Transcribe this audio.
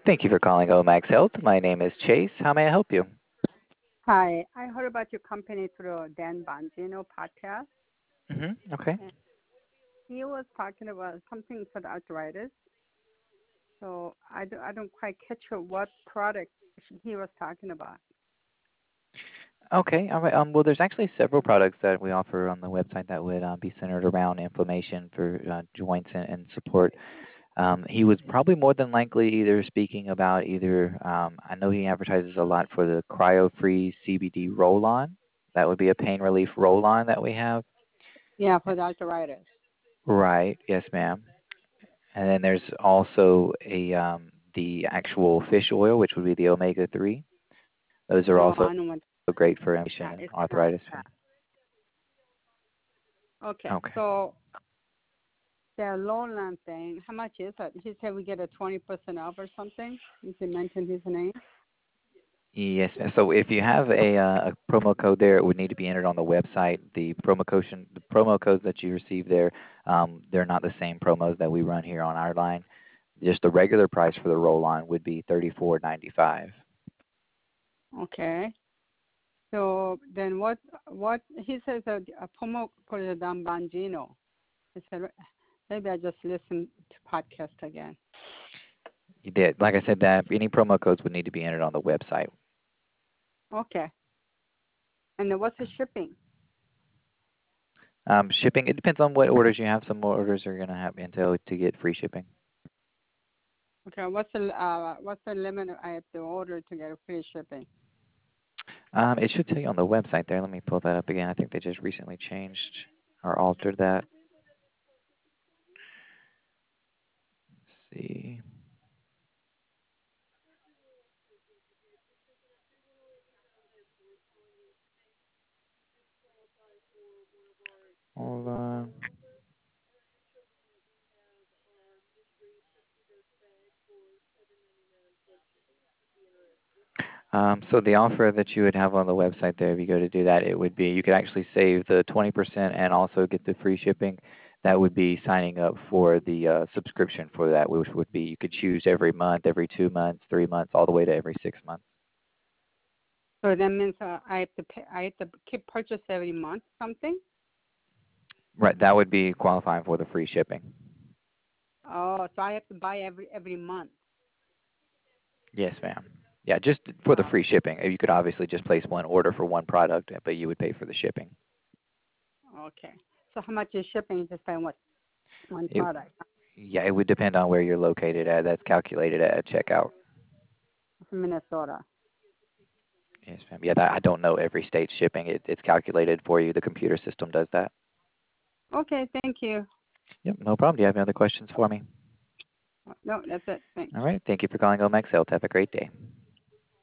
Thank you for calling Omax Health. My name is Chase. How may I help you? Hi, I heard about your company through Dan Bongino podcast, Okay. and he was talking about something for the arthritis. So I don't quite catch what product he was talking about. Okay. All right. Well, there's actually several products that we offer on the website that would be centered around inflammation for joints and support. He was probably more than likely either speaking about either. I know he advertises a lot for the cryo-free CBD roll-on. That would be a pain relief roll-on that we have. Yeah, for the arthritis. Right. Yes, ma'am. And then there's also the actual fish oil, which would be the omega-3. Those are No, also I don't want great for inflammation that. and It's not arthritis. that. Okay, Okay. so the Lowland thing, how much is it? He said we get a 20% off or something. Did he mention his name? Yes, ma'am. So if you have a promo code there, it would need to be entered on the website. The promo codes that you receive there, they're not the same promos that we run here on our line. Just the regular price for the roll-on would be $34.95. Okay. So then what he says a promo code is Dan Bongino. I said maybe I just listen to podcast again. You did, like I said, that any promo codes would need to be entered on the website. Okay. And then what's the shipping? Shipping, it depends on what orders you have. Some more orders are going to have until to get free shipping. Okay. What's the limit I have to order to get a free shipping? It should tell you on the website there. Let me pull that up again. I think they just recently changed or altered that. Let's see. Hold on. So the offer that you would have on the website there, if you go to do that, it would be you could actually save the 20% and also get the free shipping. That would be signing up for the subscription for that, which would be you could choose every month, every 2 months, 3 months, all the way to every 6 months. So that means I have to pay. I have to keep purchase every month something. Right, that would be qualifying for the free shipping. Oh, so I have to buy every month. Yes, ma'am. Yeah, just for the Oh, free shipping. You could obviously just place one order for one product, but you would pay for the shipping. okay. So how much is shipping just by one It, product? yeah, it would depend on where you're located at. That's calculated at checkout. From Minnesota. Yes, ma'am. Yeah, I don't know every state's shipping. It's calculated for you. The computer system does that. Okay. Thank you. Yep, no problem. Do you have any other questions for me? No, that's it. Thanks. All right. Thank you for calling Omex Health. Have a great day.